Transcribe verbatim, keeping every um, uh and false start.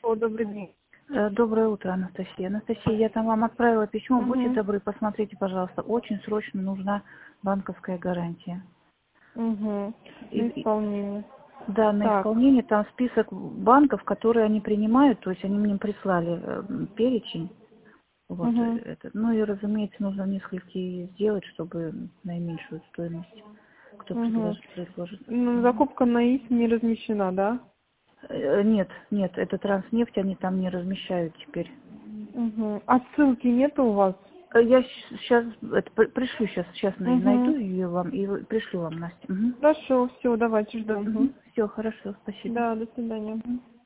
О, добрый день. Э, Доброе утро, Анастасия. Анастасия, я там вам отправила письмо. Будьте Угу. добры, посмотрите, пожалуйста. Очень срочно нужна банковская гарантия. Угу. И- На и- исполнение. да, на Так. исполнение там список банков, которые они принимают, то есть они мне прислали э, перечень. Вот, э, Угу. это. Ну и, разумеется, нужно несколько сделать, чтобы наименьшую стоимость кто Угу. предложит, предложит. Ну, Мгм. закупка на ИС не размещена, да? Э, Нет, нет, это Транснефть, они там не размещают теперь. Угу. А ссылки нет у вас? Э, Я сейчас это, при- пришлю сейчас, сейчас найду Угу. ее вам и вы- пришлю вам, Настя. Хорошо, все, давайте ждем. Угу. Все, хорошо, спасибо. Да, до свидания. Мгм.